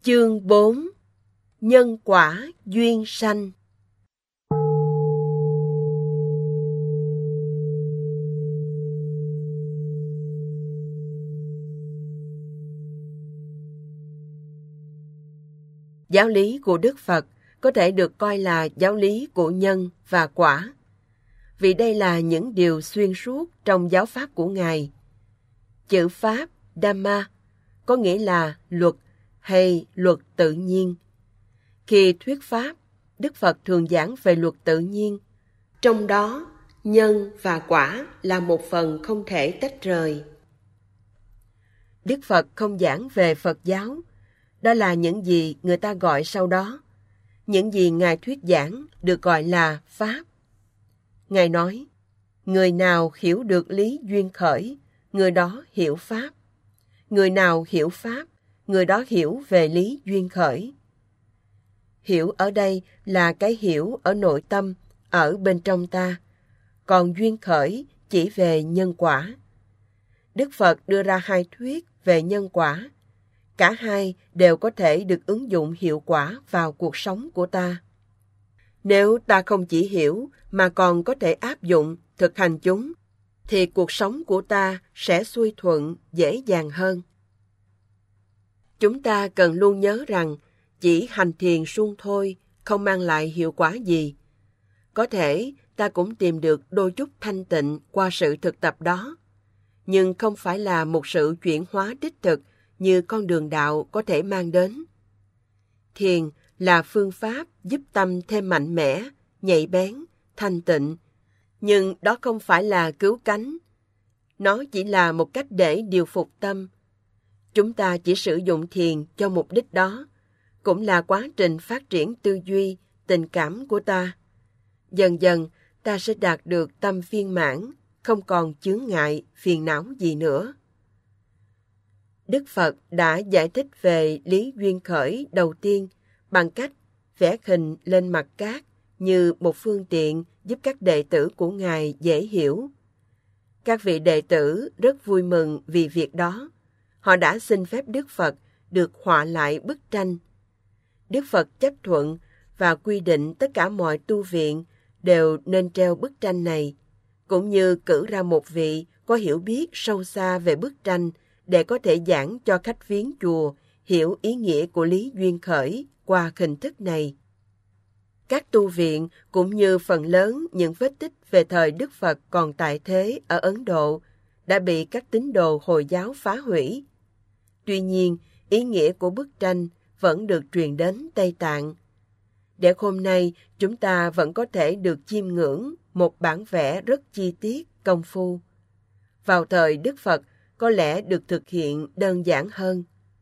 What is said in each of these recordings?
Chương 4. Nhân quả duyên sanh. Giáo lý của Đức Phật có thể được coi là giáo lý của nhân và quả, vì đây là những điều xuyên suốt trong giáo pháp của Ngài. Chữ Pháp, Dhamma, có nghĩa là luật hay luật tự nhiên. Khi thuyết Pháp, Đức Phật thường giảng về luật tự nhiên, trong đó nhân và quả là một phần không thể tách rời. Đức Phật không giảng về Phật giáo, đó là những gì người ta gọi sau đó. Những gì Ngài thuyết giảng được gọi là Pháp. Ngài nói, người nào hiểu được lý duyên khởi, người đó hiểu Pháp. Người nào hiểu Pháp, người đó hiểu về lý duyên khởi. Hiểu ở đây là cái hiểu ở nội tâm, ở bên trong ta. Còn duyên khởi chỉ về nhân quả. Đức Phật đưa ra hai thuyết về nhân quả. Cả hai đều có thể được ứng dụng hiệu quả vào cuộc sống của ta. Nếu ta không chỉ hiểu mà còn có thể áp dụng, thực hành chúng, thì cuộc sống của ta sẽ xuôi thuận, dễ dàng hơn. Chúng ta cần luôn nhớ rằng chỉ hành thiền suông thôi không mang lại hiệu quả gì. Có thể ta cũng tìm được đôi chút thanh tịnh qua sự thực tập đó, nhưng không phải là một sự chuyển hóa đích thực như con đường đạo có thể mang đến. Thiền là phương pháp giúp tâm thêm mạnh mẽ, nhạy bén, thanh tịnh, nhưng đó không phải là cứu cánh. Nó chỉ là một cách để điều phục tâm. Chúng ta chỉ sử dụng thiền cho mục đích đó, cũng là quá trình phát triển tư duy, tình cảm của ta. Dần dần, ta sẽ đạt được tâm viên mãn, không còn chướng ngại, phiền não gì nữa. Đức Phật đã giải thích về lý duyên khởi đầu tiên bằng cách vẽ hình lên mặt cát như một phương tiện giúp các đệ tử của Ngài dễ hiểu. Các vị đệ tử rất vui mừng vì việc đó. Họ đã xin phép Đức Phật được họa lại bức tranh. Đức Phật chấp thuận và quy định tất cả mọi tu viện đều nên treo bức tranh này, cũng như cử ra một vị có hiểu biết sâu xa về bức tranh để có thể giảng cho khách viếng chùa hiểu ý nghĩa của lý duyên khởi qua hình thức này. Các tu viện cũng như phần lớn những vết tích về thời Đức Phật còn tại thế ở Ấn Độ đã bị các tín đồ Hồi giáo phá hủy. Tuy nhiên, ý nghĩa của bức tranh vẫn được truyền đến Tây Tạng. Để hôm nay, chúng ta vẫn có thể được chiêm ngưỡng một bản vẽ rất chi tiết, công phu. Vào thời Đức Phật, có lẽ được thực hiện đơn giản hơn.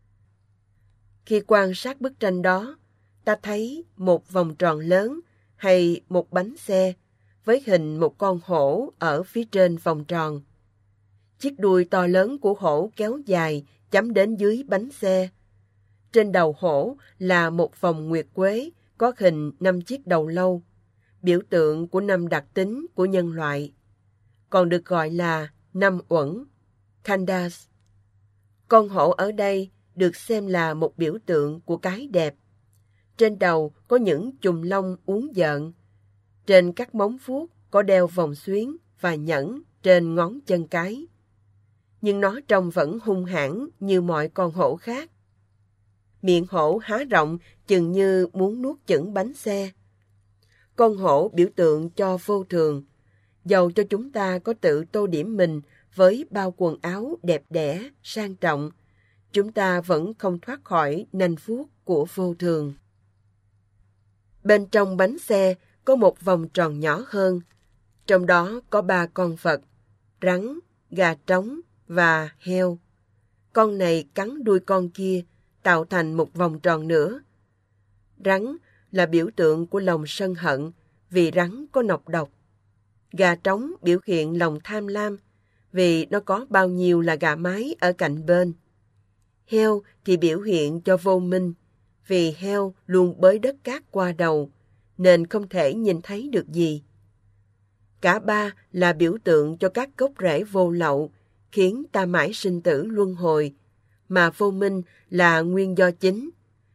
Khi quan sát bức tranh đó, ta thấy một vòng tròn lớn hay một bánh xe với hình một con hổ ở phía trên vòng tròn. Chiếc đuôi to lớn của hổ kéo dài chấm đến dưới bánh xe. Trên đầu hổ là một vòng nguyệt quế có hình 5 chiếc đầu lâu, biểu tượng của 5 đặc tính của nhân loại, còn được gọi là 5 uẩn, khandhas. Con hổ ở đây được xem là một biểu tượng của cái đẹp. Trên đầu có những chùm lông uốn lượn. Trên các móng vuốt có đeo vòng xuyến và nhẫn trên ngón chân cái. Nhưng nó trông vẫn hung hãn như mọi con hổ khác. Miệng hổ há rộng chừng như muốn nuốt chửng bánh xe. Con hổ biểu tượng cho vô thường. Dầu cho chúng ta có tự tô điểm mình với bao quần áo đẹp đẽ, sang trọng, chúng ta vẫn không thoát khỏi nanh vuốt của vô thường. Bên trong bánh xe có một vòng tròn nhỏ hơn. Trong đó có 3 con vật, rắn, gà trống và heo. Con này cắn đuôi con kia, tạo thành một vòng tròn nữa. Rắn là biểu tượng của lòng sân hận, vì rắn có nọc độc. Gà trống biểu hiện lòng tham lam, vì nó có bao nhiêu là gà mái ở cạnh bên. Heo thì biểu hiện cho vô minh, vì heo luôn bới đất cát qua đầu, nên không thể nhìn thấy được gì. Cả ba là biểu tượng cho các gốc rễ vô lậu, khiến ta mãi sinh tử luân hồi, mà vô minh là nguyên do chính,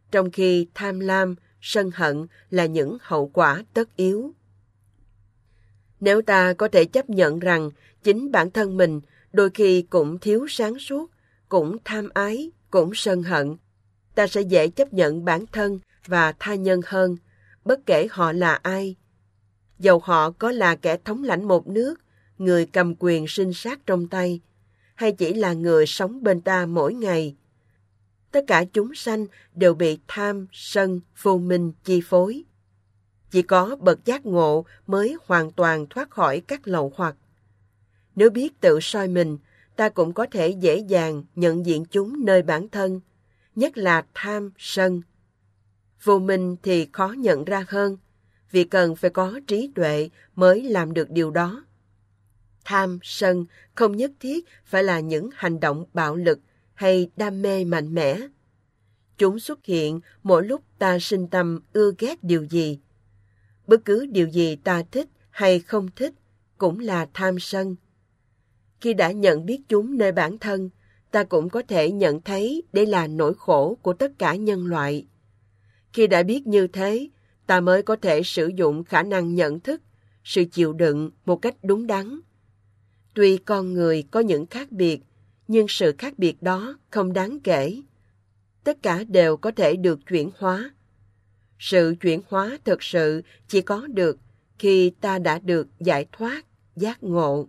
trong khi tham lam, sân hận là những hậu quả tất yếu. Nếu ta có thể chấp nhận rằng chính bản thân mình đôi khi cũng thiếu sáng suốt, cũng tham ái, cũng sân hận, ta sẽ dễ chấp nhận bản thân và tha nhân hơn, bất kể họ là ai. Dầu họ có là kẻ thống lãnh một nước, người cầm quyền sinh sát trong tay, hay chỉ là người sống bên ta mỗi ngày. Tất cả chúng sanh đều bị tham, sân, vô minh chi phối. Chỉ có bậc giác ngộ mới hoàn toàn thoát khỏi các lậu hoặc. Nếu biết tự soi mình, ta cũng có thể dễ dàng nhận diện chúng nơi bản thân, nhất là tham, sân. Vô minh thì khó nhận ra hơn, vì cần phải có trí tuệ mới làm được điều đó. Tham, sân không nhất thiết phải là những hành động bạo lực hay đam mê mạnh mẽ. Chúng xuất hiện mỗi lúc ta sinh tâm ưa ghét điều gì. Bất cứ điều gì ta thích hay không thích cũng là tham sân. Khi đã nhận biết chúng nơi bản thân, ta cũng có thể nhận thấy đây là nỗi khổ của tất cả nhân loại. Khi đã biết như thế, ta mới có thể sử dụng khả năng nhận thức, sự chịu đựng một cách đúng đắn. Tuy con người có những khác biệt, nhưng sự khác biệt đó không đáng kể. Tất cả đều có thể được chuyển hóa. Sự chuyển hóa thực sự chỉ có được khi ta đã được giải thoát, giác ngộ.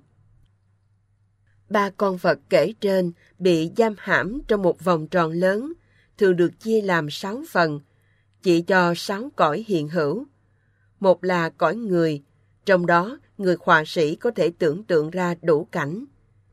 3 con vật kể trên bị giam hãm trong một vòng tròn lớn, thường được chia làm 6 phần, chỉ cho 6 cõi hiện hữu. Một là cõi người, trong đó người họa sĩ có thể tưởng tượng ra đủ cảnh.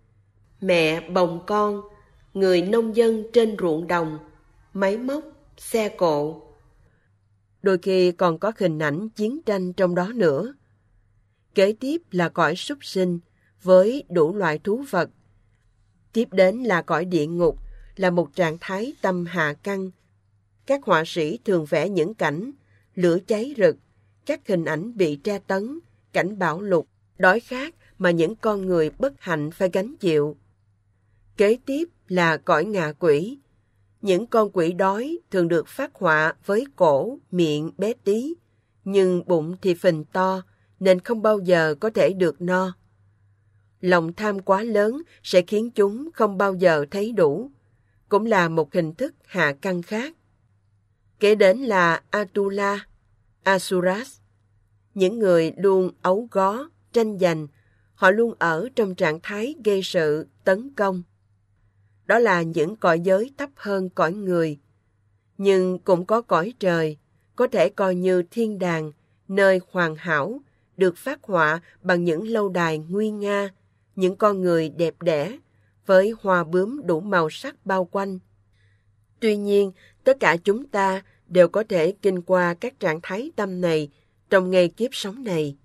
Mẹ bồng con, người nông dân trên ruộng đồng, máy móc, xe cộ. Đôi khi còn có hình ảnh chiến tranh trong đó nữa. Kế tiếp là cõi súc sinh, với đủ loại thú vật. Tiếp đến là cõi địa ngục, là một trạng thái tâm hạ căn. Các họa sĩ thường vẽ những cảnh lửa cháy rực, các hình ảnh bị tra tấn, cảnh bão lụt, đói khát mà những con người bất hạnh phải gánh chịu. Kế tiếp là cõi ngạ quỷ. Những con quỷ đói thường được phác họa với cổ, miệng bé tí, nhưng bụng thì phình to, nên không bao giờ có thể được no. Lòng tham quá lớn sẽ khiến chúng không bao giờ thấy đủ, cũng là một hình thức hạ căn khác. Kế đến là Atula, Asuras. Những người luôn ấu gó, tranh giành, họ luôn ở trong trạng thái gây sự, tấn công. Đó là những cõi giới thấp hơn cõi người. Nhưng cũng có cõi trời, có thể coi như thiên đàng, nơi hoàn hảo, được phác họa bằng những lâu đài nguy nga, những con người đẹp đẽ, với hoa bướm đủ màu sắc bao quanh. Tuy nhiên, tất cả chúng ta đều có thể kinh qua các trạng thái tâm này trong ngay kiếp sống này.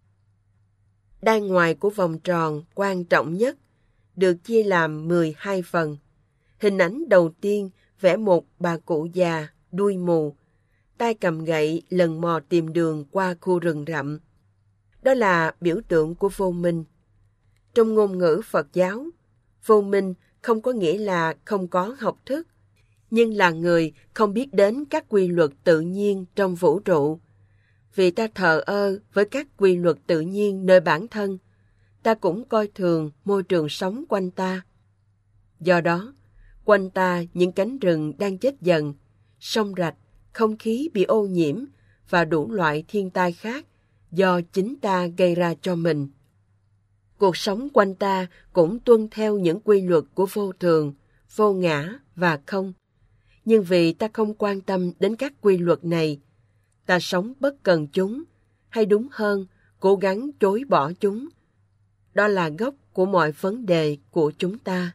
Đai ngoài của vòng tròn quan trọng nhất được chia làm 12 phần. Hình ảnh đầu tiên vẽ một bà cụ già, đuôi mù, tay cầm gậy lần mò tìm đường qua khu rừng rậm. Đó là biểu tượng của vô minh. Trong ngôn ngữ Phật giáo, vô minh không có nghĩa là không có học thức, nhưng là người không biết đến các quy luật tự nhiên trong vũ trụ. Vì ta thờ ơ với các quy luật tự nhiên nơi bản thân, ta cũng coi thường môi trường sống quanh ta. Do đó, quanh ta những cánh rừng đang chết dần, sông rạch, không khí bị ô nhiễm và đủ loại thiên tai khác do chính ta gây ra cho mình. Cuộc sống quanh ta cũng tuân theo những quy luật của vô thường, vô ngã và không. Nhưng vì ta không quan tâm đến các quy luật này, ta sống bất cần chúng, hay đúng hơn, cố gắng chối bỏ chúng. Đó là gốc của mọi vấn đề của chúng ta.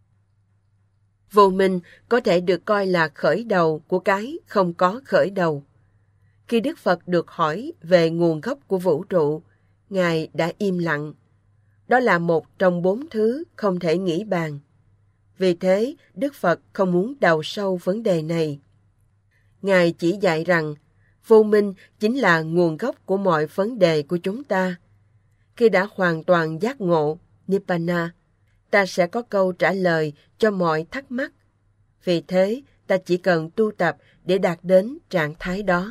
Vô minh có thể được coi là khởi đầu của cái không có khởi đầu. Khi Đức Phật được hỏi về nguồn gốc của vũ trụ, Ngài đã im lặng. Đó là một trong 4 thứ không thể nghĩ bàn. Vì thế, Đức Phật không muốn đào sâu vấn đề này. Ngài chỉ dạy rằng, vô minh chính là nguồn gốc của mọi vấn đề của chúng ta. Khi đã hoàn toàn giác ngộ, Nibbana, ta sẽ có câu trả lời cho mọi thắc mắc. Vì thế, ta chỉ cần tu tập để đạt đến trạng thái đó.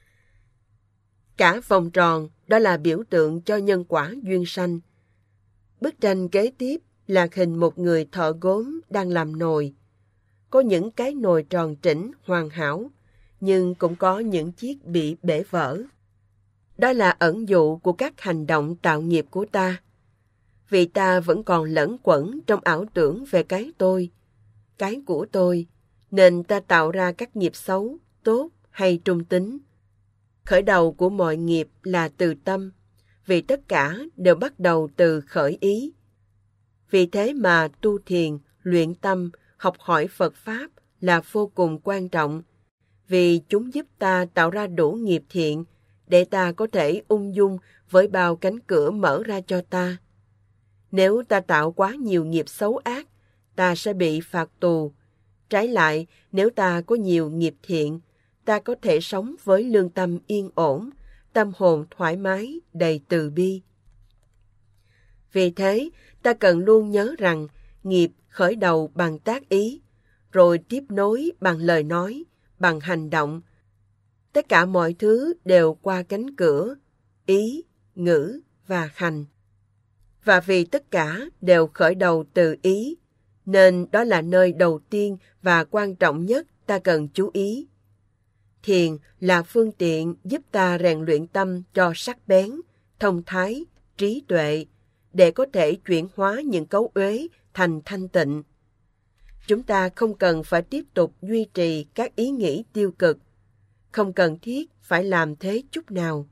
Cả vòng tròn đó là biểu tượng cho nhân quả duyên sanh. Bức tranh kế tiếp là hình một người thợ gốm đang làm nồi. Có những cái nồi tròn trĩnh, hoàn hảo, nhưng cũng có những chiếc bị bể vỡ. Đó là ẩn dụ của các hành động tạo nghiệp của ta. Vì ta vẫn còn lẫn quẩn trong ảo tưởng về cái tôi, cái của tôi, nên ta tạo ra các nghiệp xấu, tốt hay trung tính. Khởi đầu của mọi nghiệp là từ tâm, vì tất cả đều bắt đầu từ khởi ý. Vì thế mà tu thiền, luyện tâm, học hỏi Phật Pháp là vô cùng quan trọng, vì chúng giúp ta tạo ra đủ nghiệp thiện để ta có thể ung dung với bao cánh cửa mở ra cho ta. Nếu ta tạo quá nhiều nghiệp xấu ác, ta sẽ bị phạt tù. Trái lại, nếu ta có nhiều nghiệp thiện, ta có thể sống với lương tâm yên ổn, tâm hồn thoải mái, đầy từ bi. Vì thế, ta cần luôn nhớ rằng nghiệp khởi đầu bằng tác ý, rồi tiếp nối bằng lời nói, bằng hành động. Tất cả mọi thứ đều qua cánh cửa, ý, ngữ và hành. Và vì tất cả đều khởi đầu từ ý, nên đó là nơi đầu tiên và quan trọng nhất ta cần chú ý. Thiền là phương tiện giúp ta rèn luyện tâm cho sắc bén, thông thái, trí tuệ, để có thể chuyển hóa những cấu uế thành thanh tịnh. Chúng ta không cần phải tiếp tục duy trì các ý nghĩ tiêu cực, không cần thiết phải làm thế chút nào.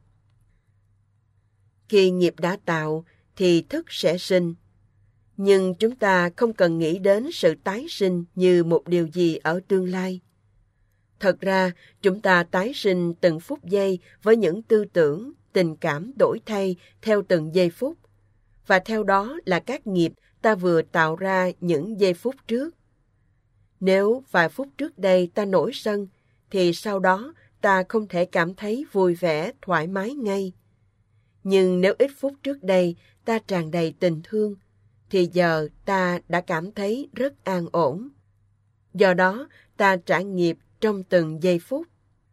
Khi nghiệp đã tạo, thì thức sẽ sinh. Nhưng chúng ta không cần nghĩ đến sự tái sinh như một điều gì ở tương lai. Thật ra, chúng ta tái sinh từng phút giây với những tư tưởng, tình cảm đổi thay theo từng giây phút. Và theo đó là các nghiệp ta vừa tạo ra những giây phút trước. Nếu vài phút trước đây ta nổi sân, thì sau đó ta không thể cảm thấy vui vẻ, thoải mái ngay. Nhưng nếu ít phút trước đây ta tràn đầy tình thương, thì giờ ta đã cảm thấy rất an ổn. Do đó, ta trải nghiệp trong từng giây phút.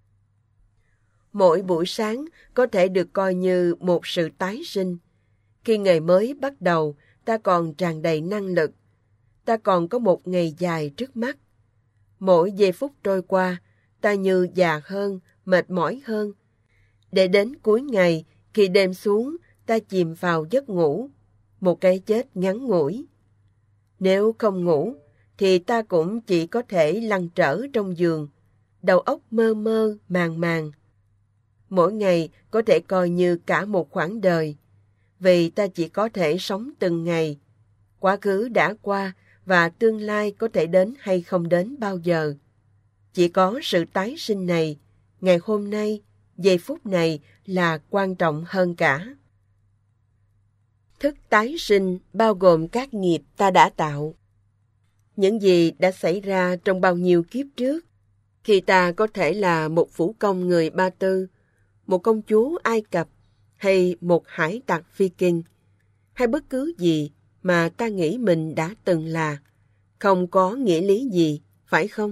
Mỗi buổi sáng có thể được coi như một sự tái sinh. Khi ngày mới bắt đầu, ta còn tràn đầy năng lực. Ta còn có một ngày dài trước mắt. Mỗi giây phút trôi qua, ta như già hơn, mệt mỏi hơn. Để đến cuối ngày, khi đêm xuống, ta chìm vào giấc ngủ, một cái chết ngắn ngủi. Nếu không ngủ, thì ta cũng chỉ có thể lăn trở trong giường, đầu óc mơ mơ, màng màng. Mỗi ngày có thể coi như cả một khoảng đời, vì ta chỉ có thể sống từng ngày. Quá khứ đã qua và tương lai có thể đến hay không đến bao giờ. Chỉ có sự tái sinh này, ngày hôm nay, giây phút này là quan trọng hơn cả. Thức tái sinh bao gồm các nghiệp ta đã tạo. Những gì đã xảy ra trong bao nhiêu kiếp trước, khi ta có thể là một vũ công người Ba Tư, một công chúa Ai Cập, hay một hải tặc Viking, hay bất cứ gì mà ta nghĩ mình đã từng là, không có nghĩa lý gì, phải không?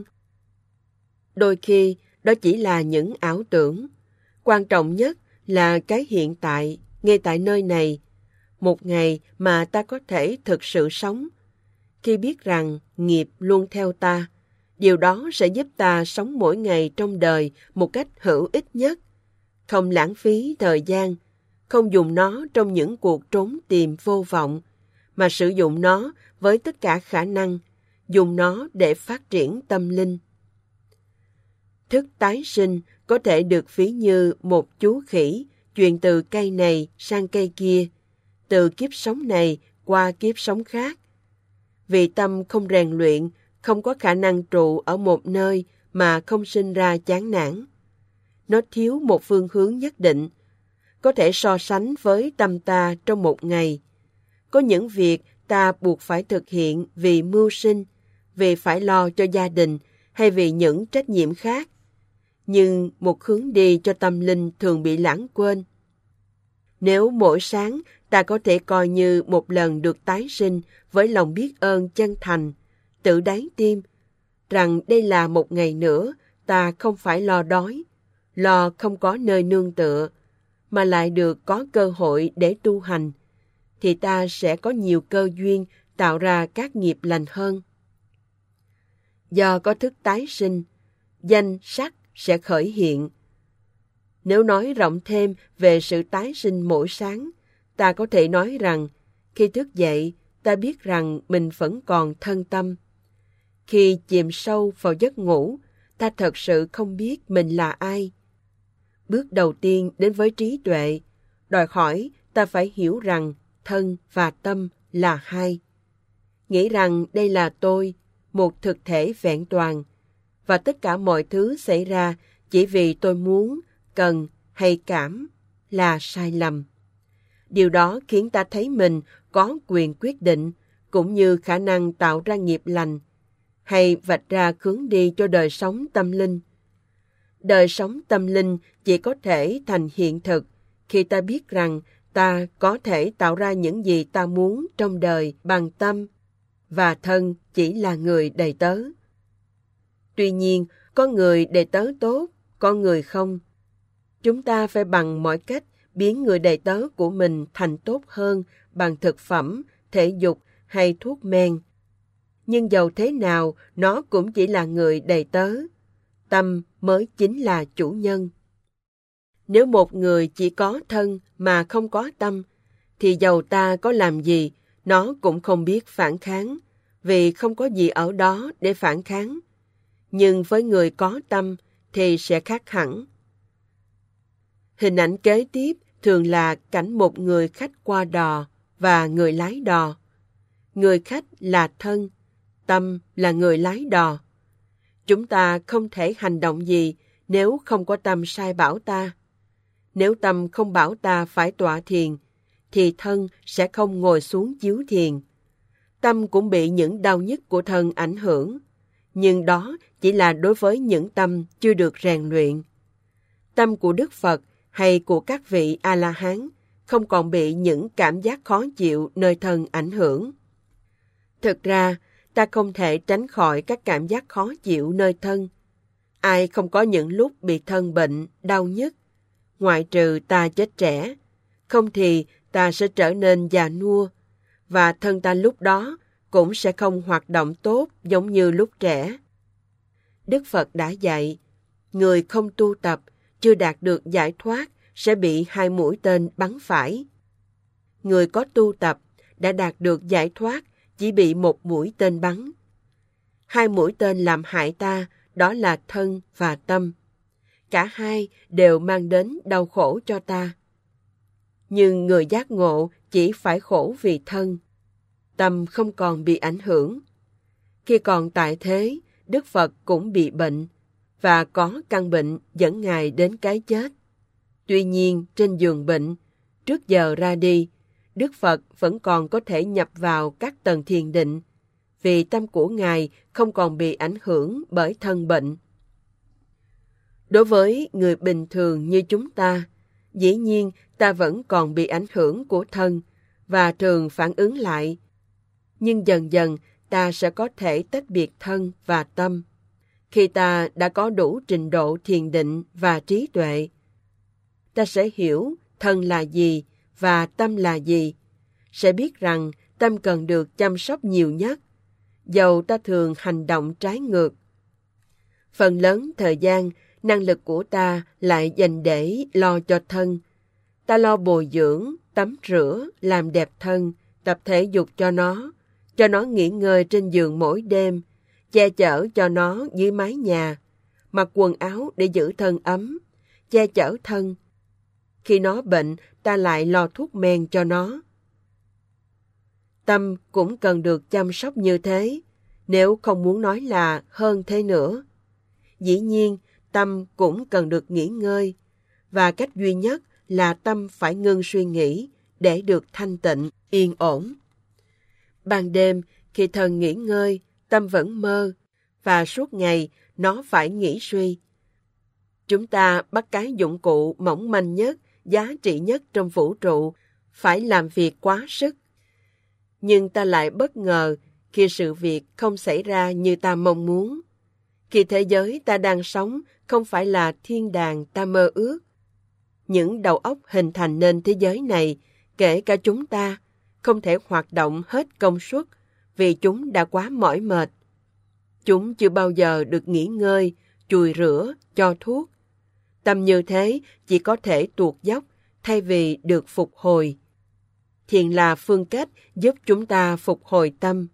Đôi khi, đó chỉ là những ảo tưởng. Quan trọng nhất là cái hiện tại, ngay tại nơi này, một ngày mà ta có thể thực sự sống. Khi biết rằng nghiệp luôn theo ta, điều đó sẽ giúp ta sống mỗi ngày trong đời một cách hữu ích nhất, không lãng phí thời gian, không dùng nó trong những cuộc trốn tìm vô vọng, mà sử dụng nó với tất cả khả năng, dùng nó để phát triển tâm linh. Thức tái sinh có thể được ví như một chú khỉ chuyển từ cây này sang cây kia, từ kiếp sống này qua kiếp sống khác. Vì tâm không rèn luyện, không có khả năng trụ ở một nơi mà không sinh ra chán nản. Nó thiếu một phương hướng nhất định, có thể so sánh với tâm ta trong một ngày. Có những việc ta buộc phải thực hiện vì mưu sinh, vì phải lo cho gia đình hay vì những trách nhiệm khác. Nhưng một hướng đi cho tâm linh thường bị lãng quên. Nếu mỗi sáng ta có thể coi như một lần được tái sinh với lòng biết ơn chân thành, tự đáy tim, rằng đây là một ngày nữa ta không phải lo đói, lo không có nơi nương tựa, mà lại được có cơ hội để tu hành, thì ta sẽ có nhiều cơ duyên tạo ra các nghiệp lành hơn. Do có thức tái sinh, danh sắc sẽ khởi hiện. Nếu nói rộng thêm về sự tái sinh mỗi sáng, ta có thể nói rằng khi thức dậy, ta biết rằng mình vẫn còn thân tâm. Khi chìm sâu vào giấc ngủ, ta thật sự không biết mình là ai. Bước đầu tiên đến với trí tuệ, đòi hỏi ta phải hiểu rằng thân và tâm là hai. Nghĩ rằng đây là tôi, một thực thể vẹn toàn, và tất cả mọi thứ xảy ra chỉ vì tôi muốn, cần hay cảm là sai lầm. Điều đó khiến ta thấy mình có quyền quyết định, cũng như khả năng tạo ra nghiệp lành, hay vạch ra hướng đi cho đời sống tâm linh. Đời sống tâm linh chỉ có thể thành hiện thực khi ta biết rằng ta có thể tạo ra những gì ta muốn trong đời bằng tâm, và thân chỉ là người đầy tớ. Tuy nhiên, có người đầy tớ tốt, có người không. Chúng ta phải bằng mọi cách biến người đầy tớ của mình thành tốt hơn bằng thực phẩm, thể dục hay thuốc men. Nhưng dầu thế nào, nó cũng chỉ là người đầy tớ. Tâm mới chính là chủ nhân. Nếu một người chỉ có thân mà không có tâm, thì dầu ta có làm gì, nó cũng không biết phản kháng, vì không có gì ở đó để phản kháng. Nhưng với người có tâm thì sẽ khác hẳn. Hình ảnh kế tiếp thường là cảnh một người khách qua đò và người lái đò. Người khách là thân, tâm là người lái đò. Chúng ta không thể hành động gì nếu không có tâm sai bảo ta. Nếu tâm không bảo ta phải tọa thiền, thì thân sẽ không ngồi xuống chiếu thiền. Tâm cũng bị những đau nhức của thân ảnh hưởng, nhưng đó chỉ là đối với những tâm chưa được rèn luyện. Tâm của Đức Phật hay của các vị A-la-hán không còn bị những cảm giác khó chịu nơi thân ảnh hưởng. Thực ra, ta không thể tránh khỏi các cảm giác khó chịu nơi thân. Ai không có những lúc bị thân bệnh, đau nhức, ngoại trừ ta chết trẻ, không thì ta sẽ trở nên già nua, và thân ta lúc đó cũng sẽ không hoạt động tốt giống như lúc trẻ. Đức Phật đã dạy, người không tu tập, chưa đạt được giải thoát sẽ bị 2 mũi tên bắn phải. Người có tu tập, đã đạt được giải thoát, chỉ bị 1 mũi tên bắn. 2 mũi tên làm hại ta, đó là thân và tâm. Cả hai đều mang đến đau khổ cho ta. Nhưng người giác ngộ chỉ phải khổ vì thân. Tâm không còn bị ảnh hưởng. Khi còn tại thế, Đức Phật cũng bị bệnh, và có căn bệnh dẫn Ngài đến cái chết. Tuy nhiên, trên giường bệnh, trước giờ ra đi, Đức Phật vẫn còn có thể nhập vào các tầng thiền định, vì tâm của Ngài không còn bị ảnh hưởng bởi thân bệnh. Đối với người bình thường như chúng ta, dĩ nhiên ta vẫn còn bị ảnh hưởng của thân và thường phản ứng lại. Nhưng dần dần ta sẽ có thể tách biệt thân và tâm. Khi ta đã có đủ trình độ thiền định và trí tuệ, ta sẽ hiểu thân là gì và tâm là gì, sẽ biết rằng tâm cần được chăm sóc nhiều nhất, dầu ta thường hành động trái ngược. Phần lớn thời gian, năng lực của ta lại dành để lo cho thân. Ta lo bồi dưỡng, tắm rửa, làm đẹp thân, tập thể dục cho nó nghỉ ngơi trên giường mỗi đêm, che chở cho nó dưới mái nhà, mặc quần áo để giữ thân ấm, che chở thân. Khi nó bệnh, ta lại lo thuốc men cho nó. Tâm cũng cần được chăm sóc như thế, nếu không muốn nói là hơn thế nữa. Dĩ nhiên, tâm cũng cần được nghỉ ngơi, và cách duy nhất là tâm phải ngưng suy nghĩ để được thanh tịnh, yên ổn. Ban đêm, khi thân nghỉ ngơi, tâm vẫn mơ, và suốt ngày nó phải nghĩ suy. Chúng ta bắt cái dụng cụ mỏng manh nhất, giá trị nhất trong vũ trụ, phải làm việc quá sức. Nhưng ta lại bất ngờ khi sự việc không xảy ra như ta mong muốn. Khi thế giới ta đang sống không phải là thiên đàng ta mơ ước. Những đầu óc hình thành nên thế giới này, kể cả chúng ta, không thể hoạt động hết công suất vì chúng đã quá mỏi mệt. Chúng chưa bao giờ được nghỉ ngơi, chùi rửa, cho thuốc. Tâm như thế chỉ có thể tuột dốc thay vì được phục hồi. Thiền là phương cách giúp chúng ta phục hồi tâm.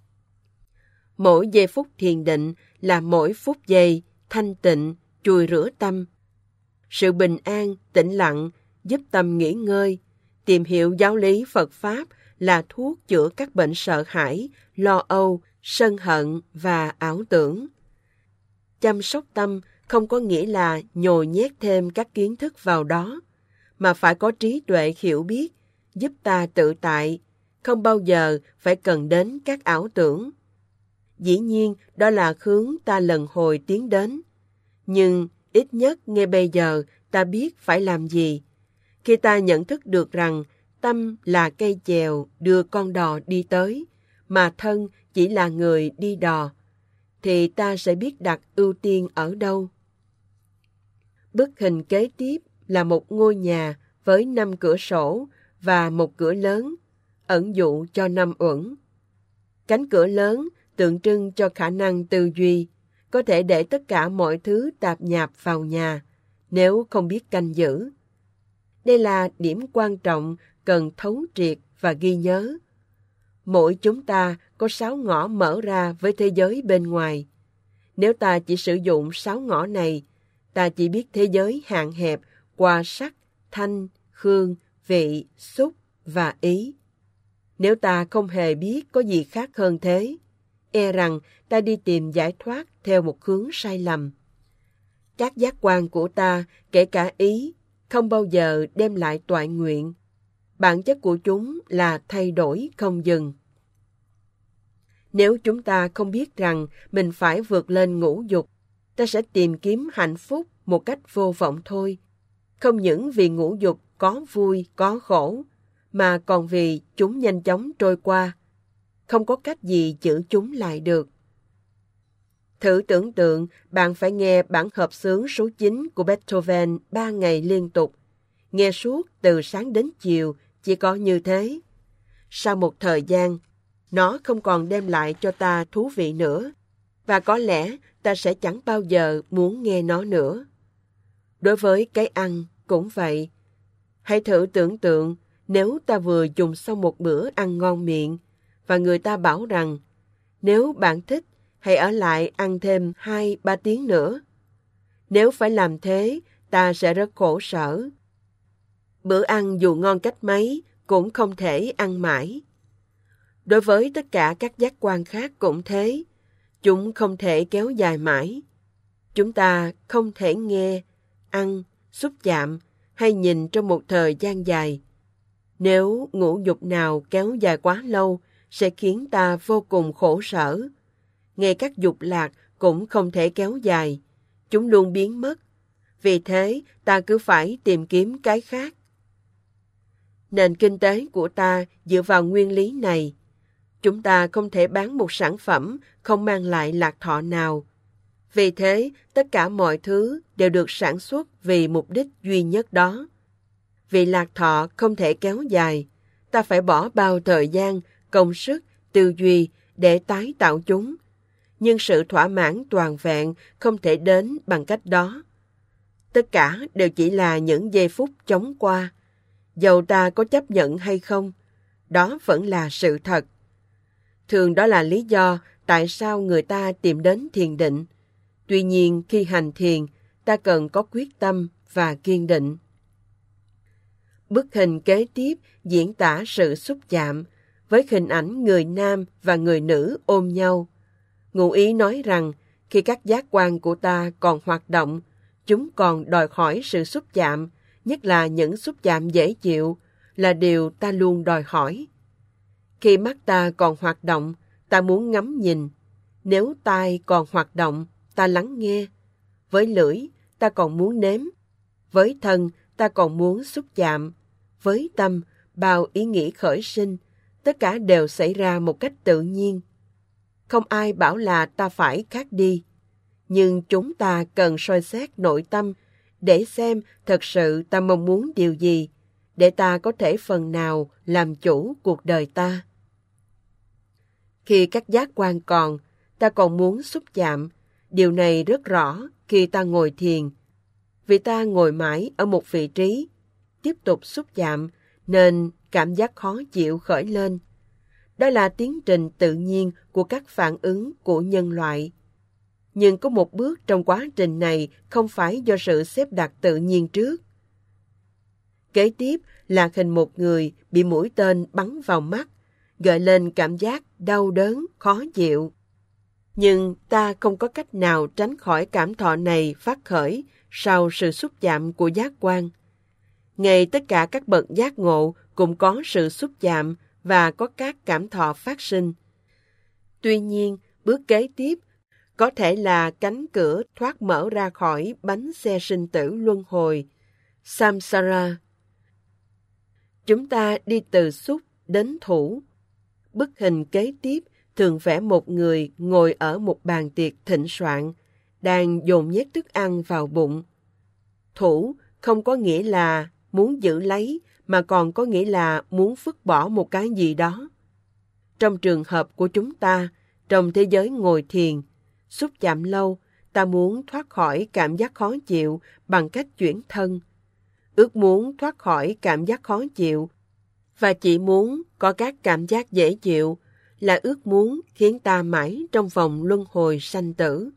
Mỗi giây phút thiền định là mỗi phút giây thanh tịnh, chùi rửa tâm. Sự bình an, tĩnh lặng giúp tâm nghỉ ngơi. Tìm hiểu giáo lý Phật Pháp là thuốc chữa các bệnh sợ hãi, lo âu, sân hận và ảo tưởng. Chăm sóc tâm không có nghĩa là nhồi nhét thêm các kiến thức vào đó, mà phải có trí tuệ hiểu biết, giúp ta tự tại, không bao giờ phải cần đến các ảo tưởng. Dĩ nhiên, đó là hướng ta lần hồi tiến đến. Nhưng ít nhất ngay bây giờ ta biết phải làm gì. Khi ta nhận thức được rằng tâm là cây chèo đưa con đò đi tới, mà thân chỉ là người đi đò, thì ta sẽ biết đặt ưu tiên ở đâu. Bức hình kế tiếp là một ngôi nhà với 5 cửa sổ và một cửa lớn, ẩn dụ cho 5 uẩn. Cánh cửa lớn tượng trưng cho khả năng tư duy, có thể để tất cả mọi thứ tạp nhạp vào nhà, nếu không biết canh giữ. Đây là điểm quan trọng cần thấu triệt và ghi nhớ. Mỗi chúng ta có 6 ngõ mở ra với thế giới bên ngoài. Nếu ta chỉ sử dụng 6 ngõ này, ta chỉ biết thế giới hạn hẹp qua sắc, thanh, hương, vị, xúc và ý. Nếu ta không hề biết có gì khác hơn thế, e rằng ta đi tìm giải thoát theo một hướng sai lầm. Các giác quan của ta, kể cả ý, không bao giờ đem lại toại nguyện. Bản chất của chúng là thay đổi không dừng. Nếu chúng ta không biết rằng mình phải vượt lên ngũ dục, ta sẽ tìm kiếm hạnh phúc một cách vô vọng thôi. Không những vì ngũ dục có vui, có khổ, mà còn vì chúng nhanh chóng trôi qua. Không có cách gì giữ chúng lại được. Thử tưởng tượng bạn phải nghe bản hợp xướng số 9 của Beethoven 3 ngày liên tục. Nghe suốt từ sáng đến chiều, chỉ có như thế. Sau một thời gian, nó không còn đem lại cho ta thú vị nữa, và có lẽ ta sẽ chẳng bao giờ muốn nghe nó nữa. Đối với cái ăn cũng vậy. Hãy thử tưởng tượng nếu ta vừa dùng xong một bữa ăn ngon miệng, và người ta bảo rằng, nếu bạn thích, hãy ở lại ăn thêm 2-3 tiếng nữa. Nếu phải làm thế, ta sẽ rất khổ sở. Bữa ăn dù ngon cách mấy, cũng không thể ăn mãi. Đối với tất cả các giác quan khác cũng thế, chúng không thể kéo dài mãi. Chúng ta không thể nghe, ăn, xúc chạm hay nhìn trong một thời gian dài. Nếu ngũ dục nào kéo dài quá lâu, sẽ khiến ta vô cùng khổ sở. Ngay các dục lạc cũng không thể kéo dài, chúng luôn biến mất. Vì thế, ta cứ phải tìm kiếm cái khác. Nền kinh tế của ta dựa vào nguyên lý này. Chúng ta không thể bán một sản phẩm không mang lại lạc thọ nào. Vì thế, tất cả mọi thứ đều được sản xuất vì mục đích duy nhất đó. Vì lạc thọ không thể kéo dài, ta phải bỏ bao thời gian, công sức, tư duy để tái tạo chúng. Nhưng sự thỏa mãn toàn vẹn không thể đến bằng cách đó. Tất cả đều chỉ là những giây phút chóng qua. Dầu ta có chấp nhận hay không, đó vẫn là sự thật. Thường đó là lý do tại sao người ta tìm đến thiền định. Tuy nhiên, khi hành thiền, ta cần có quyết tâm và kiên định. Bức hình kế tiếp diễn tả sự xúc chạm với hình ảnh người nam và người nữ ôm nhau. Ngụ ý nói rằng, khi các giác quan của ta còn hoạt động, chúng còn đòi hỏi sự xúc chạm, nhất là những xúc chạm dễ chịu, là điều ta luôn đòi hỏi. Khi mắt ta còn hoạt động, ta muốn ngắm nhìn. Nếu tai còn hoạt động, ta lắng nghe. Với lưỡi, ta còn muốn nếm. Với thân, ta còn muốn xúc chạm. Với tâm, bao ý nghĩ khởi sinh, tất cả đều xảy ra một cách tự nhiên. Không ai bảo là ta phải khác đi. nhưng chúng ta cần soi xét nội tâm để xem thật sự ta mong muốn điều gì, để ta có thể phần nào làm chủ cuộc đời ta. Khi các giác quan còn, ta còn muốn xúc chạm. Điều này rất rõ khi ta ngồi thiền. Vì ta ngồi mãi ở một vị trí, tiếp tục xúc chạm, nên cảm giác khó chịu khởi lên. Đó là tiến trình tự nhiên của các phản ứng của nhân loại. Nhưng có một bước trong quá trình này không phải do sự xếp đặt tự nhiên trước. Kế tiếp là hình một người bị mũi tên bắn vào mắt, gợi lên cảm giác đau đớn, khó chịu. Nhưng ta không có cách nào tránh khỏi cảm thọ này phát khởi sau sự xúc chạm của giác quan. Ngay tất cả các bậc giác ngộ cũng có sự xúc chạm và có các cảm thọ phát sinh. Tuy nhiên, bước kế tiếp có thể là cánh cửa thoát mở ra khỏi bánh xe sinh tử luân hồi, samsara. Chúng ta đi từ xúc đến thủ. Bức hình kế tiếp thường vẽ một người ngồi ở một bàn tiệc thịnh soạn, đang dồn nhét thức ăn vào bụng. Thủ không có nghĩa là muốn giữ lấy, mà còn có nghĩa là muốn vứt bỏ một cái gì đó. Trong trường hợp của chúng ta, trong thế giới ngồi thiền, xúc chạm lâu, ta muốn thoát khỏi cảm giác khó chịu bằng cách chuyển thân. Ước muốn thoát khỏi cảm giác khó chịu và chỉ muốn có các cảm giác dễ chịu là ước muốn khiến ta mãi trong vòng luân hồi sanh tử.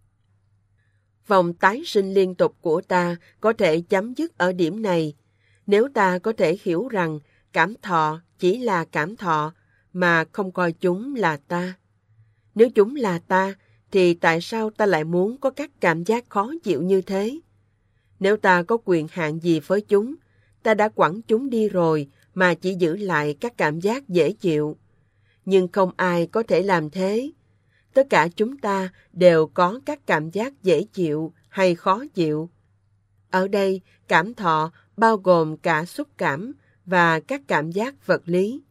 Vòng tái sinh liên tục của ta có thể chấm dứt ở điểm này, nếu ta có thể hiểu rằng cảm thọ chỉ là cảm thọ mà không coi chúng là ta. Nếu chúng là ta, thì tại sao ta lại muốn có các cảm giác khó chịu như thế? Nếu ta có quyền hạn gì với chúng, ta đã quẳng chúng đi rồi mà chỉ giữ lại các cảm giác dễ chịu. Nhưng không ai có thể làm thế. Tất cả chúng ta đều có các cảm giác dễ chịu hay khó chịu. Ở đây, cảm thọ bao gồm cả xúc cảm và các cảm giác vật lý.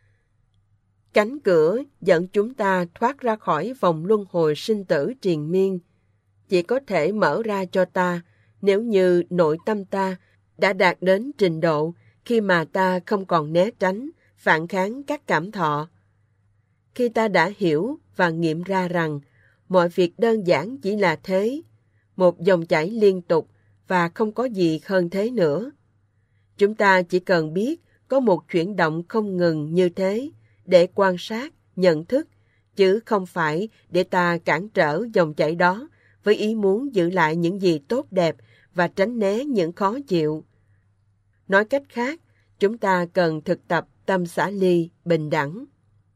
Cánh cửa dẫn chúng ta thoát ra khỏi vòng luân hồi sinh tử triền miên chỉ có thể mở ra cho ta nếu như nội tâm ta đã đạt đến trình độ khi mà ta không còn né tránh, phản kháng các cảm thọ. Khi ta đã hiểu và nghiệm ra rằng mọi việc đơn giản chỉ là thế, một dòng chảy liên tục và không có gì hơn thế nữa. Chúng ta chỉ cần biết có một chuyển động không ngừng như thế để quan sát, nhận thức, chứ không phải để ta cản trở dòng chảy đó với ý muốn giữ lại những gì tốt đẹp và tránh né những khó chịu. Nói cách khác, chúng ta cần thực tập tâm xả ly, bình đẳng.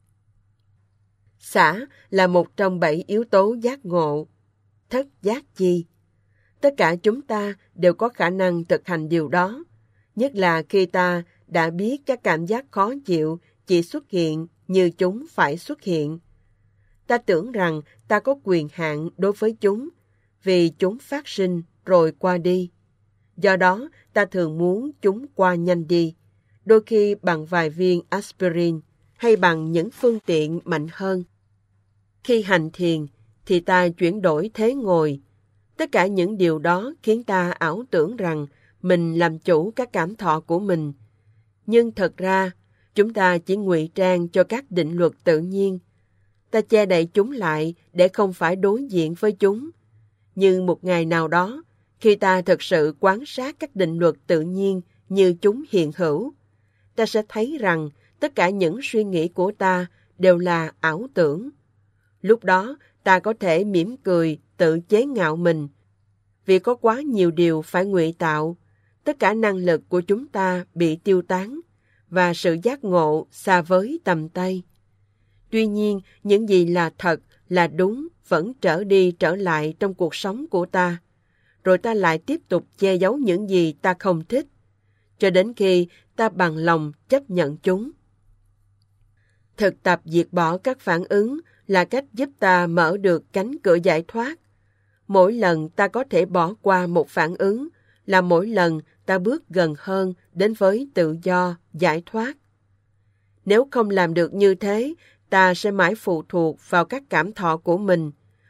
Xả là một trong 7 yếu tố giác ngộ. Thất giác chi? Tất cả chúng ta đều có khả năng thực hành điều đó, nhất là khi ta đã biết các cảm giác khó chịu chỉ xuất hiện như chúng phải xuất hiện. Ta tưởng rằng ta có quyền hạn đối với chúng, vì chúng phát sinh rồi qua đi. Do đó, ta thường muốn chúng qua nhanh đi, đôi khi bằng vài viên aspirin hay bằng những phương tiện mạnh hơn. Khi hành thiền, thì ta chuyển đổi thế ngồi. Tất cả những điều đó khiến ta ảo tưởng rằng mình làm chủ các cảm thọ của mình. Nhưng thật ra, chúng ta chỉ ngụy trang cho các định luật tự nhiên. Ta che đậy chúng lại để không phải đối diện với chúng. Nhưng một ngày nào đó, khi ta thực sự quan sát các định luật tự nhiên như chúng hiện hữu, ta sẽ thấy rằng tất cả những suy nghĩ của ta đều là ảo tưởng. Lúc đó, ta có thể mỉm cười, tự chế ngạo mình. Vì có quá nhiều điều phải ngụy tạo, tất cả năng lực của chúng ta bị tiêu tán, và sự giác ngộ xa với tầm tay. Tuy nhiên, những gì là thật, là đúng, vẫn trở đi trở lại trong cuộc sống của ta. Rồi ta lại tiếp tục che giấu những gì ta không thích, cho đến khi ta bằng lòng chấp nhận chúng. Thực tập diệt bỏ các phản ứng là cách giúp ta mở được cánh cửa giải thoát. Mỗi lần ta có thể bỏ qua một phản ứng là mỗi lần ta bước gần hơn đến với tự do, giải thoát. Nếu không làm được như thế, ta sẽ mãi phụ thuộc vào các cảm thọ của mình,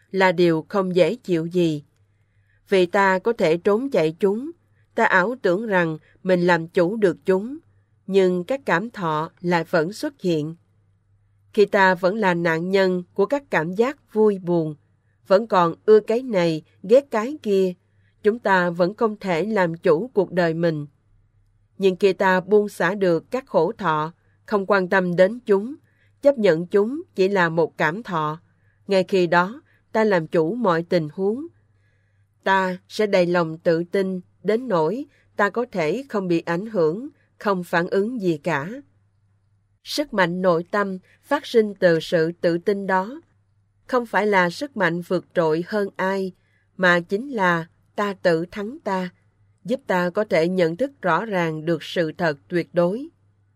là điều không dễ chịu gì. Vì ta có thể trốn chạy chúng, ta ảo tưởng rằng mình làm chủ được chúng, nhưng các cảm thọ lại vẫn xuất hiện. Khi ta vẫn là nạn nhân của các cảm giác vui buồn, vẫn còn ưa cái này, ghét cái kia, chúng ta vẫn không thể làm chủ cuộc đời mình. Nhưng khi ta buông xả được các khổ thọ, không quan tâm đến chúng, chấp nhận chúng chỉ là một cảm thọ, ngay khi đó ta làm chủ mọi tình huống. Ta sẽ đầy lòng tự tin đến nỗi ta có thể không bị ảnh hưởng, không phản ứng gì cả. Sức mạnh nội tâm phát sinh từ sự tự tin đó không phải là sức mạnh vượt trội hơn ai, mà chính là ta tự thắng ta, giúp ta có thể nhận thức rõ ràng được sự thật tuyệt đối.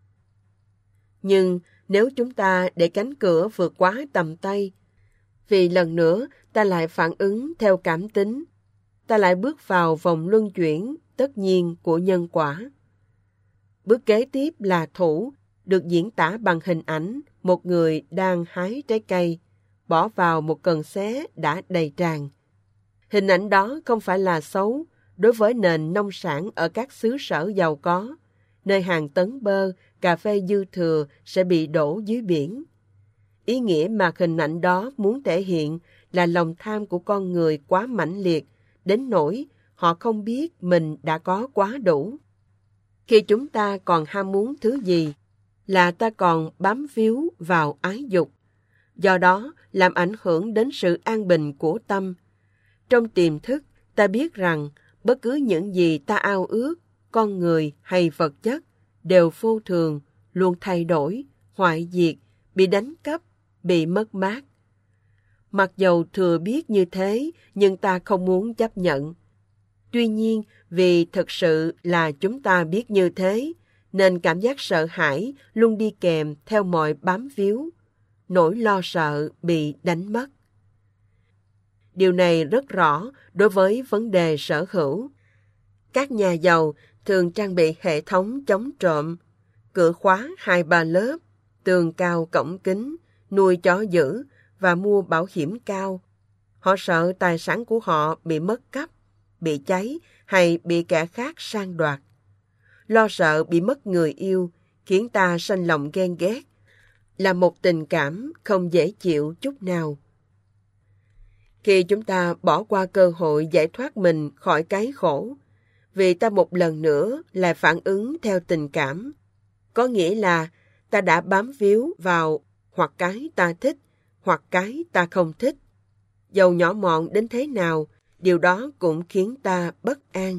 Nhưng nếu chúng ta để cánh cửa vượt quá tầm tay, vì lần nữa ta lại phản ứng theo cảm tính, ta lại bước vào vòng luân chuyển tất nhiên của nhân quả. Bước kế tiếp là thủ, được diễn tả bằng hình ảnh một người đang hái trái cây, bỏ vào một cần xé đã đầy tràn. Hình ảnh đó không phải là xấu đối với nền nông sản ở các xứ sở giàu có, nơi hàng tấn bơ, cà phê dư thừa sẽ bị đổ dưới biển. Ý nghĩa mà hình ảnh đó muốn thể hiện là lòng tham của con người quá mãnh liệt, đến nỗi họ không biết mình đã có quá đủ. Khi chúng ta còn ham muốn thứ gì, là ta còn bám víu vào ái dục, do đó làm ảnh hưởng đến sự an bình của tâm. Trong tiềm thức, ta biết rằng bất cứ những gì ta ao ước, con người hay vật chất, đều vô thường, luôn thay đổi, hoại diệt, bị đánh cắp, bị mất mát. Mặc dầu thừa biết như thế, nhưng ta không muốn chấp nhận. Tuy nhiên, vì thực sự là chúng ta biết như thế, nên cảm giác sợ hãi luôn đi kèm theo mọi bám víu, nỗi lo sợ bị đánh mất. Điều này rất rõ đối với vấn đề sở hữu. Các nhà giàu thường trang bị hệ thống chống trộm, cửa khóa 2-3 lớp, tường cao cổng kính, nuôi chó dữ và mua bảo hiểm cao. Họ sợ tài sản của họ bị mất cắp, bị cháy hay bị kẻ khác sang đoạt. Lo sợ bị mất người yêu khiến ta sanh lòng ghen ghét, là một tình cảm không dễ chịu chút nào. Khi chúng ta bỏ qua cơ hội giải thoát mình khỏi cái khổ, vì ta một lần nữa lại phản ứng theo tình cảm, có nghĩa là ta đã bám víu vào hoặc cái ta thích hoặc cái ta không thích. Dầu nhỏ mọn đến thế nào, điều đó cũng khiến ta bất an.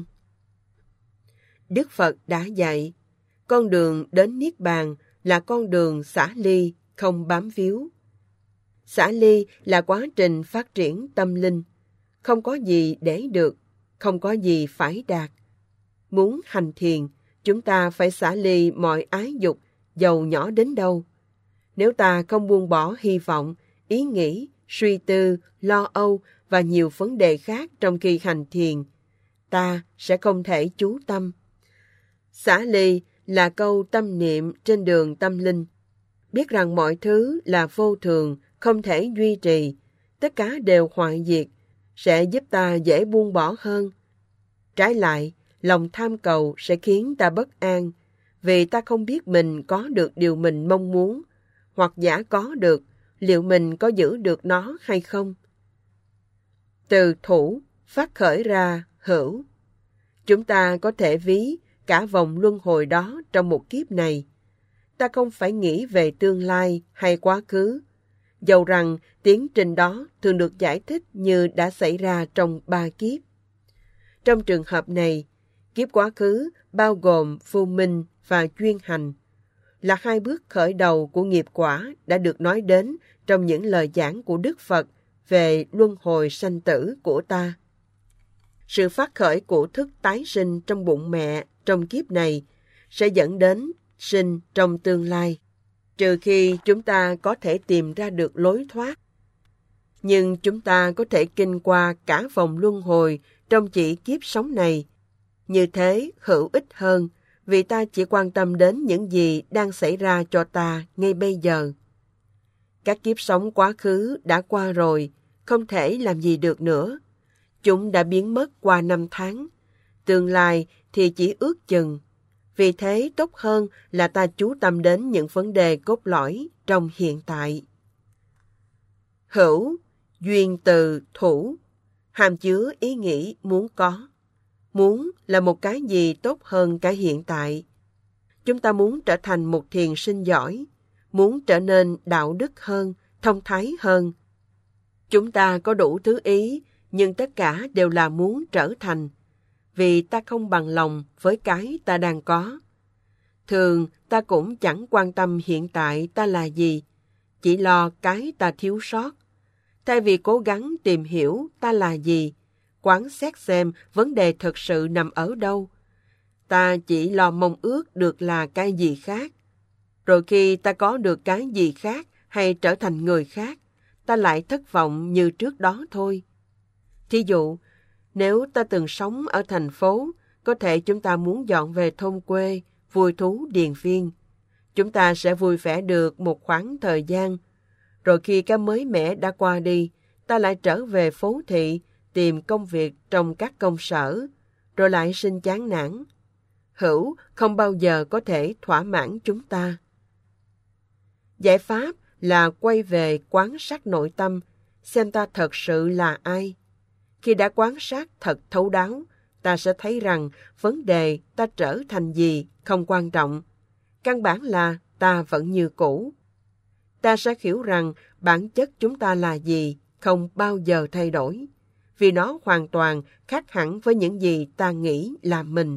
Đức Phật đã dạy, con đường đến Niết Bàn là con đường xả ly, không bám víu. Xả ly là quá trình phát triển tâm linh, không có gì để được, không có gì phải đạt. Muốn hành thiền, chúng ta phải xả ly mọi ái dục, dầu nhỏ đến đâu. Nếu ta không buông bỏ hy vọng, ý nghĩ, suy tư, lo âu và nhiều vấn đề khác trong khi hành thiền, ta sẽ không thể chú tâm. Xả ly là câu tâm niệm trên đường tâm linh. Biết rằng mọi thứ là vô thường, không thể duy trì, tất cả đều hoại diệt, sẽ giúp ta dễ buông bỏ hơn. Trái lại, lòng tham cầu sẽ khiến ta bất an, vì ta không biết mình có được điều mình mong muốn, hoặc giả có được, liệu mình có giữ được nó hay không. Từ thủ phát khởi ra hữu. Chúng ta có thể ví cả vòng luân hồi đó trong một kiếp này. Ta không phải nghĩ về tương lai hay quá khứ, dầu rằng tiến trình đó thường được giải thích như đã xảy ra trong 3 kiếp. Trong trường hợp này, kiếp quá khứ bao gồm vô minh và chuyên hành, là 2 bước khởi đầu của nghiệp quả đã được nói đến trong những lời giảng của Đức Phật về luân hồi sanh tử của ta. Sự phát khởi của thức tái sinh trong bụng mẹ trong kiếp này sẽ dẫn đến sinh trong tương lai, trừ khi chúng ta có thể tìm ra được lối thoát. Nhưng chúng ta có thể kinh qua cả vòng luân hồi trong chỉ kiếp sống này. Như thế hữu ích hơn, vì ta chỉ quan tâm đến những gì đang xảy ra cho ta ngay bây giờ. Các kiếp sống quá khứ đã qua rồi, không thể làm gì được nữa. Chúng đã biến mất qua 5 tháng. Tương lai thì chỉ ước chừng. Vì thế tốt hơn là ta chú tâm đến những vấn đề cốt lõi trong hiện tại. Hữu, duyên từ thủ, hàm chứa ý nghĩ muốn có. Muốn là một cái gì tốt hơn cái hiện tại. Chúng ta muốn trở thành một thiền sinh giỏi, muốn trở nên đạo đức hơn, thông thái hơn. Chúng ta có đủ thứ ý, nhưng tất cả đều là muốn trở thành, vì ta không bằng lòng với cái ta đang có. Thường ta cũng chẳng quan tâm hiện tại ta là gì, chỉ lo cái ta thiếu sót. Thay vì cố gắng tìm hiểu ta là gì, quán xét xem vấn đề thực sự nằm ở đâu, ta chỉ lo mong ước được là cái gì khác. Rồi khi ta có được cái gì khác hay trở thành người khác, ta lại thất vọng như trước đó thôi. Thí dụ, nếu ta từng sống ở thành phố, có thể chúng ta muốn dọn về thôn quê, vui thú điền viên. Chúng ta sẽ vui vẻ được một khoảng thời gian. Rồi khi cái mới mẻ đã qua đi, ta lại trở về phố thị, tìm công việc trong các công sở, rồi lại sinh chán nản. Hữu không bao giờ có thể thỏa mãn chúng ta. Giải pháp là quay về quán sát nội tâm, xem ta thật sự là ai. Khi đã quan sát thật thấu đáo, ta sẽ thấy rằng vấn đề ta trở thành gì không quan trọng. Căn bản là ta vẫn như cũ. Ta sẽ hiểu rằng bản chất chúng ta là gì không bao giờ thay đổi, vì nó hoàn toàn khác hẳn với những gì ta nghĩ là mình.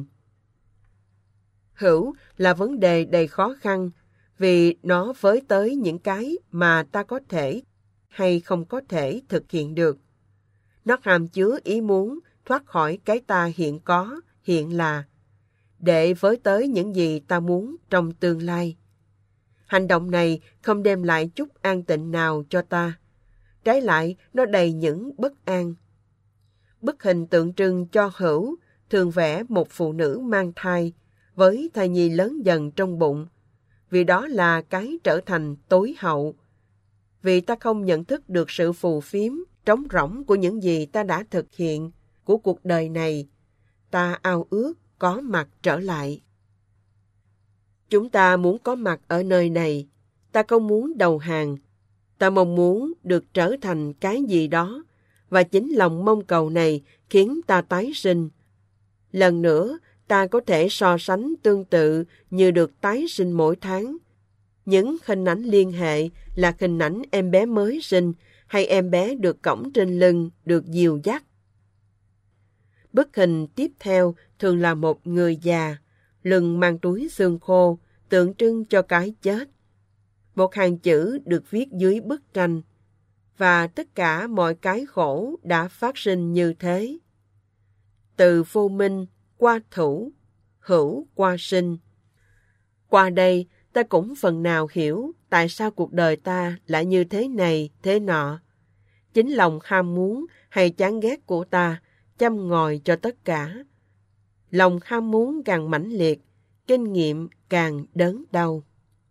Hữu là vấn đề đầy khó khăn, vì nó với tới những cái mà ta có thể hay không có thể thực hiện được. Nó hàm chứa ý muốn thoát khỏi cái ta hiện có, hiện là, để với tới những gì ta muốn trong tương lai. Hành động này không đem lại chút an tịnh nào cho ta. Trái lại, nó đầy những bất an. Bức hình tượng trưng cho hữu thường vẽ một phụ nữ mang thai với thai nhi lớn dần trong bụng, vì đó là cái trở thành tối hậu. Vì ta không nhận thức được sự phù phiếm, trống rỗng của những gì ta đã thực hiện, của cuộc đời này, ta ao ước có mặt trở lại. Chúng ta muốn có mặt ở nơi này, ta không muốn đầu hàng, ta mong muốn được trở thành cái gì đó, và chính lòng mong cầu này khiến ta tái sinh. Lần nữa, ta có thể so sánh tương tự như được tái sinh mỗi tháng. Những hình ảnh liên hệ là hình ảnh em bé mới sinh hay em bé được cõng trên lưng, được dìu dắt. Bức hình tiếp theo thường là một người già, lưng mang túi xương khô, tượng trưng cho cái chết. Một hàng chữ được viết dưới bức tranh, và tất cả mọi cái khổ đã phát sinh như thế. Từ vô minh qua thủ, hữu qua sinh. Qua đây, ta cũng phần nào hiểu tại sao cuộc đời ta lại như thế này, thế nọ. Chính lòng ham muốn hay chán ghét của ta châm ngòi cho tất cả. Lòng ham muốn càng mãnh liệt, kinh nghiệm càng đớn đau.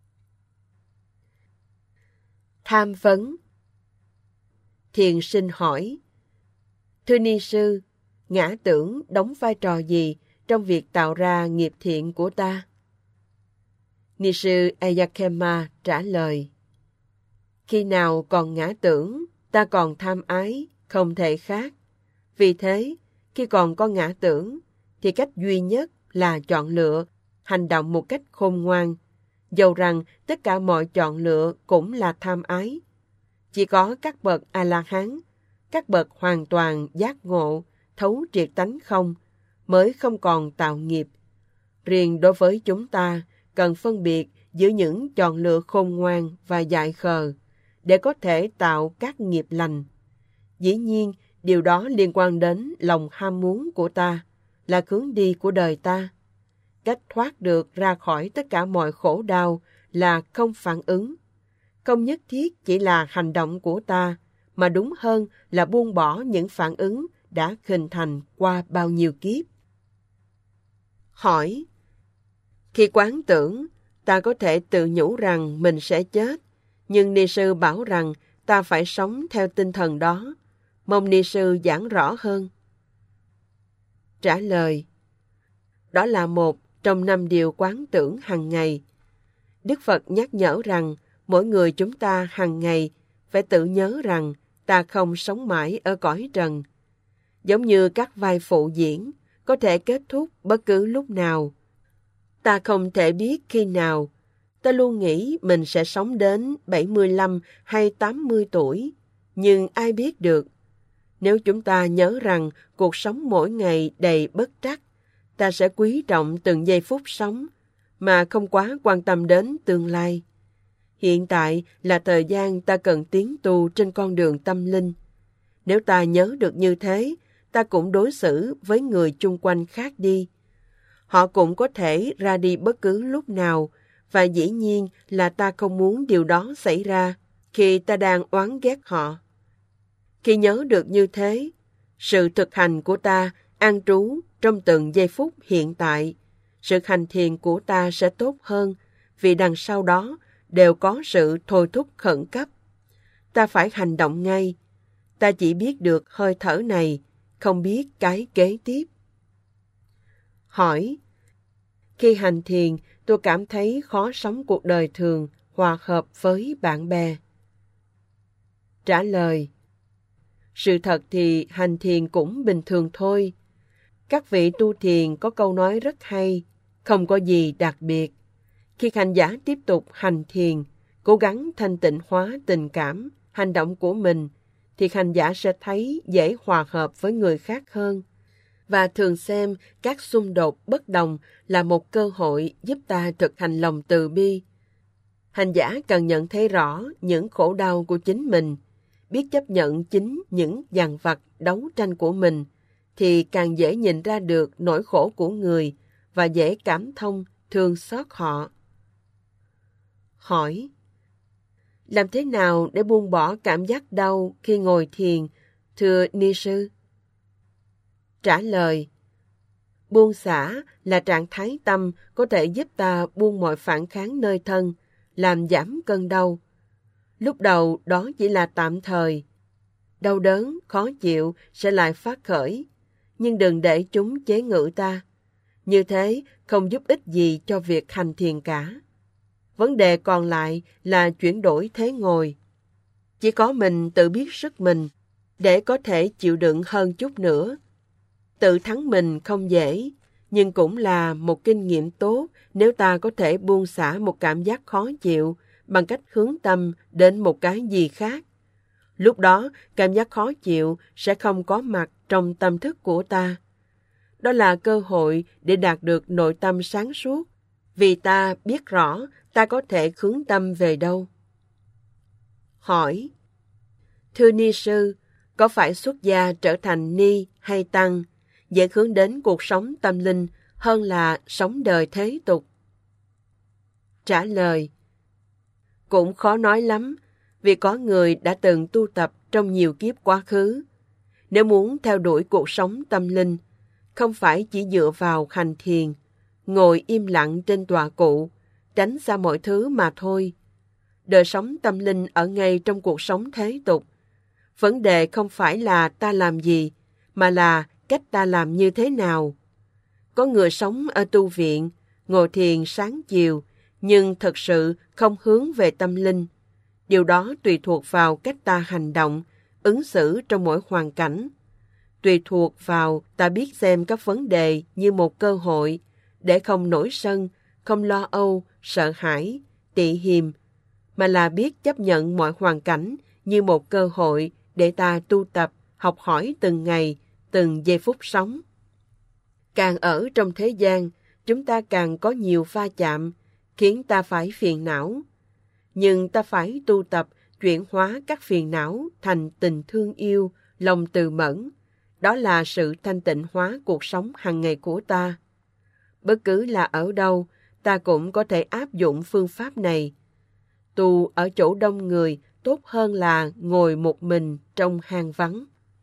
Tham vấn. Thiền sinh hỏi: Thưa ni sư, ngã tưởng đóng vai trò gì trong việc tạo ra nghiệp thiện của ta? Ni sư Ayakema trả lời: Khi nào còn ngã tưởng, ta còn tham ái, không thể khác. Vì thế, khi còn có ngã tưởng, thì cách duy nhất là chọn lựa, hành động một cách khôn ngoan, dầu rằng tất cả mọi chọn lựa cũng là tham ái. Chỉ có các bậc A-la-hán, các bậc hoàn toàn giác ngộ, thấu triệt tánh không, mới không còn tạo nghiệp. Riêng đối với chúng ta, cần phân biệt giữa những chọn lựa khôn ngoan và dại khờ, để có thể tạo các nghiệp lành. Dĩ nhiên, điều đó liên quan đến lòng ham muốn của ta, là hướng đi của đời ta. Cách thoát được ra khỏi tất cả mọi khổ đau là không phản ứng. Không nhất thiết chỉ là hành động của ta, mà đúng hơn là buông bỏ những phản ứng đã hình thành qua bao nhiêu kiếp. Hỏi: Khi quán tưởng, ta có thể tự nhủ rằng mình sẽ chết, nhưng ni sư bảo rằng ta phải sống theo tinh thần đó. Mong ni sư giảng rõ hơn. Trả lời: đó là một trong 5 điều quán tưởng hàng ngày. Đức Phật nhắc nhở rằng mỗi người chúng ta hàng ngày phải tự nhớ rằng ta không sống mãi ở cõi trần. Giống như các vai phụ diễn, có thể kết thúc bất cứ lúc nào. Ta không thể biết khi nào. Ta luôn nghĩ mình sẽ sống đến 75 hay 80 tuổi, nhưng ai biết được. Nếu chúng ta nhớ rằng cuộc sống mỗi ngày đầy bất trắc, ta sẽ quý trọng từng giây phút sống, mà không quá quan tâm đến tương lai. Hiện tại là thời gian ta cần tiến tu trên con đường tâm linh. Nếu ta nhớ được như thế, ta cũng đối xử với người chung quanh khác đi. Họ cũng có thể ra đi bất cứ lúc nào, và dĩ nhiên là ta không muốn điều đó xảy ra khi ta đang oán ghét họ. Khi nhớ được như thế, sự thực hành của ta an trú trong từng giây phút hiện tại, sự hành thiền của ta sẽ tốt hơn, vì đằng sau đó đều có sự thôi thúc khẩn cấp. Ta phải hành động ngay. Ta chỉ biết được hơi thở này, không biết cái kế tiếp. Hỏi: khi hành thiền, tôi cảm thấy khó sống cuộc đời thường, hòa hợp với bạn bè. Trả lời: sự thật thì hành thiền cũng bình thường thôi. Các vị tu thiền có câu nói rất hay, không có gì đặc biệt. Khi hành giả tiếp tục hành thiền, cố gắng thanh tịnh hóa tình cảm, hành động của mình, thì hành giả sẽ thấy dễ hòa hợp với người khác hơn, và thường xem các xung đột bất đồng là một cơ hội giúp ta thực hành lòng từ bi. Hành giả cần nhận thấy rõ những khổ đau của chính mình, biết chấp nhận chính những dằn vặt đấu tranh của mình, thì càng dễ nhìn ra được nỗi khổ của người và dễ cảm thông, thương xót họ. Hỏi: làm thế nào để buông bỏ cảm giác đau khi ngồi thiền, thưa ni sư? Trả lời: buông xả là trạng thái tâm có thể giúp ta buông mọi phản kháng nơi thân, làm giảm cơn đau. Lúc đầu đó chỉ là tạm thời. Đau đớn, khó chịu sẽ lại phát khởi, nhưng đừng để chúng chế ngự ta. Như thế không giúp ích gì cho việc hành thiền cả. Vấn đề còn lại là chuyển đổi thế ngồi. Chỉ có mình tự biết sức mình để có thể chịu đựng hơn chút nữa. Tự thắng mình không dễ, nhưng cũng là một kinh nghiệm tốt nếu ta có thể buông xả một cảm giác khó chịu bằng cách hướng tâm đến một cái gì khác. Lúc đó, cảm giác khó chịu sẽ không có mặt trong tâm thức của ta. Đó là cơ hội để đạt được nội tâm sáng suốt, vì ta biết rõ ta có thể hướng tâm về đâu. Hỏi: thưa ni sư, có phải xuất gia trở thành ni hay tăng dễ hướng đến cuộc sống tâm linh hơn là sống đời thế tục? Trả lời: cũng khó nói lắm, vì có người đã từng tu tập trong nhiều kiếp quá khứ. Nếu muốn theo đuổi cuộc sống tâm linh, không phải chỉ dựa vào hành thiền, ngồi im lặng trên tọa cụ, tránh xa mọi thứ mà thôi. Đời sống tâm linh ở ngay trong cuộc sống thế tục. Vấn đề không phải là ta làm gì, mà là cách ta làm như thế nào. Có người sống ở tu viện, ngồi thiền sáng chiều, nhưng thật sự không hướng về tâm linh. Điều đó tùy thuộc vào cách ta hành động, ứng xử trong mỗi hoàn cảnh. Tùy thuộc vào ta biết xem các vấn đề như một cơ hội để không nổi sân, không lo âu, sợ hãi, tị hiềm, mà là biết chấp nhận mọi hoàn cảnh như một cơ hội để ta tu tập, học hỏi từng ngày, từng giây phút sống. Càng ở trong thế gian, chúng ta càng có nhiều va chạm, khiến ta phải phiền não. Nhưng ta phải tu tập chuyển hóa các phiền não thành tình thương yêu, lòng từ mẫn. Đó là sự thanh tịnh hóa cuộc sống hàng ngày của ta. Bất cứ là ở đâu, ta cũng có thể áp dụng phương pháp này. Tu ở chỗ đông người tốt hơn là ngồi một mình trong hang vắng.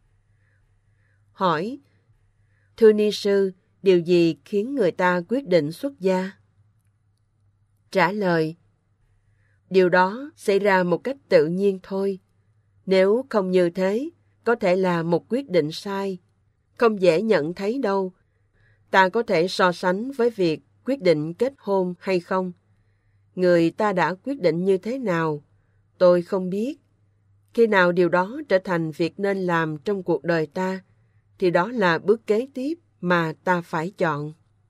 Hỏi: thưa ni sư, điều gì khiến người ta quyết định xuất gia? Trả lời: điều đó xảy ra một cách tự nhiên thôi. Nếu không như thế, có thể là một quyết định sai, không dễ nhận thấy đâu. Ta có thể so sánh với việc quyết định kết hôn hay không. Người ta đã quyết định như thế nào, tôi không biết. Khi nào điều đó trở thành việc nên làm trong cuộc đời ta, thì đó là bước kế tiếp mà ta phải chọn.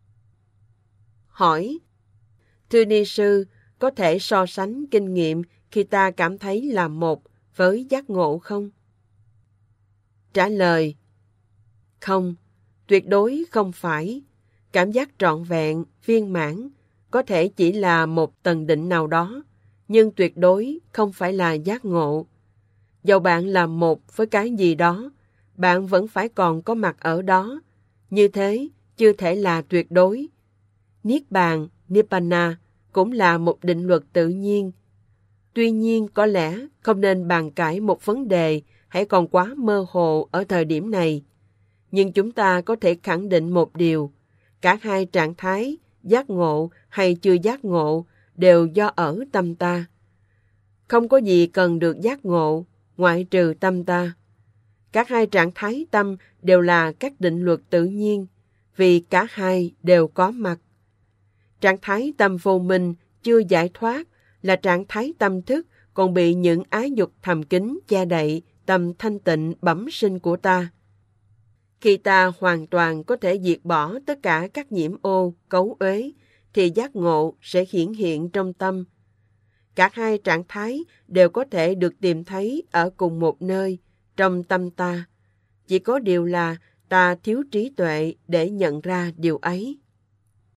Hỏi: thưa ni sư, có thể so sánh kinh nghiệm khi ta cảm thấy là một với giác ngộ không? Trả lời: không, tuyệt đối không phải. Cảm giác trọn vẹn, viên mãn có thể chỉ là một tầng định nào đó, nhưng tuyệt đối không phải là giác ngộ. Dầu bạn là một với cái gì đó, bạn vẫn phải còn có mặt ở đó. Như thế chưa thể là tuyệt đối. Niết bàn, Nibbana cũng là một định luật tự nhiên. Tuy nhiên, có lẽ không nên bàn cãi một vấn đề hãy còn quá mơ hồ ở thời điểm này. Nhưng chúng ta có thể khẳng định một điều: cả hai trạng thái, giác ngộ hay chưa giác ngộ, đều do ở tâm ta. Không có gì cần được giác ngộ, ngoại trừ tâm ta. Các hai trạng thái tâm đều là các định luật tự nhiên, vì cả hai đều có mặt. Trạng thái tâm vô minh chưa giải thoát là trạng thái tâm thức còn bị những ái dục thầm kín che đậy tâm thanh tịnh bẩm sinh của ta. Khi ta hoàn toàn có thể diệt bỏ tất cả các nhiễm ô, cấu uế, thì giác ngộ sẽ hiển hiện trong tâm. Cả hai trạng thái đều có thể được tìm thấy ở cùng một nơi, trong tâm ta. Chỉ có điều là ta thiếu trí tuệ để nhận ra điều ấy.